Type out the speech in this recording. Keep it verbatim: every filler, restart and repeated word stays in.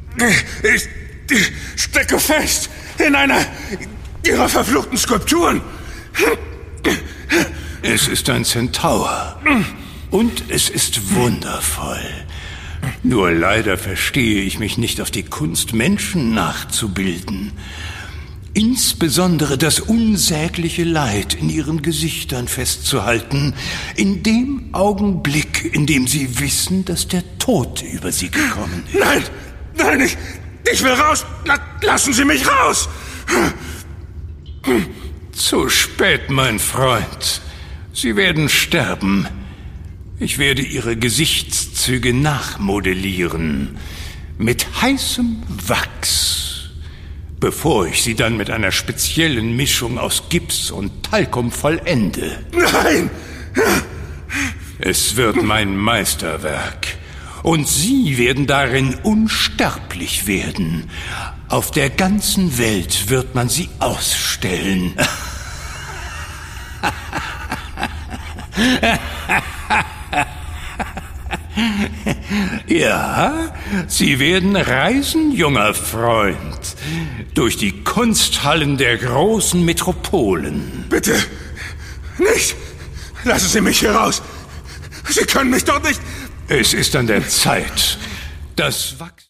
Ich stecke fest in einer Ihrer verfluchten Skulpturen. Es ist ein Zentaur. Und es ist wundervoll. Nur leider verstehe ich mich nicht auf die Kunst, Menschen nachzubilden. Insbesondere das unsägliche Leid in ihren Gesichtern festzuhalten, in dem Augenblick, in dem sie wissen, dass der Tod über sie gekommen ist. Nein, nein, ich, ich will raus. Lassen Sie mich raus. Zu spät, mein Freund. Sie werden sterben. Ich werde Ihre Gesichtszüge nachmodellieren. Mit heißem Wachs. Bevor ich sie dann mit einer speziellen Mischung aus Gips und Talkum vollende. Nein! Es wird mein Meisterwerk. Und Sie werden darin unsterblich werden. Auf der ganzen Welt wird man sie ausstellen. Ja, Sie werden reisen, junger Freund, durch die Kunsthallen der großen Metropolen. Bitte, nicht! Lassen Sie mich hier raus! Sie können mich dort nicht... Es ist an der Zeit. Das Wachs...